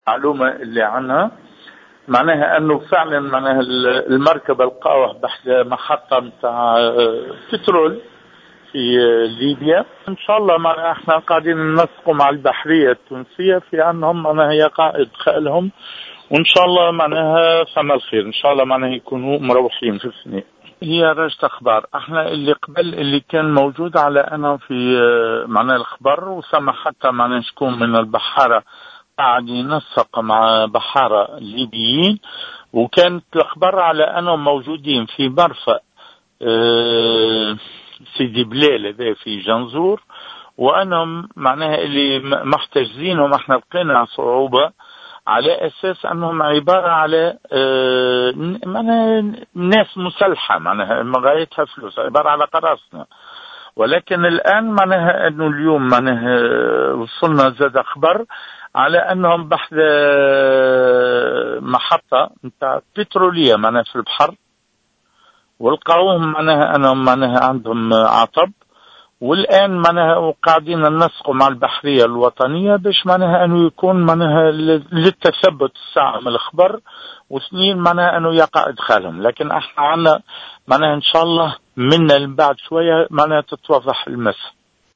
المعلومة اللي عنها معناها أنه فعلا معناها المركبة القاوة بحد محطة متاع بترول في ليبيا. إن شاء الله معناها احنا قاعدين ننسقوا مع البحرية التونسية في أنهم معناها يقع إدخالهم، وإن شاء الله معناها فما الخير، إن شاء الله معناها يكونوا مروحين في السنة. هي رجت أخبار، احنا اللي قبل اللي كان موجود على أنا في معناها الخبر، وسمع حتى معناها شكون من البحارة قاعد ينسق مع بحارة ليبيين، وكانت الأخبار على أنهم موجودين في مرفأ سيدي بلال هذا في جنزور، وأنهم معناها اللي محتجزينهم احنا لقينا صعوبة على أساس أنهم عبارة على معناها ناس مسلحة، معناها غايتها فلوس، عبارة على قراصنة. ولكن الآن معناها أنه اليوم معناها وصلنا زاد أخبار على أنهم بحث محطة بترولية معناها في البحر، والقوهم معناها أنهم معناها عندهم عطب، والآن معناها قاعدين ننسقوا مع البحرية الوطنية باش معناها أنه يكون معناها للتثبت الساعة من الخبر وسنين معناها أنه يقع إدخالهم. لكن احنا عنا معناها إن شاء الله منا بعد شوية معناها تتوضح المسألة.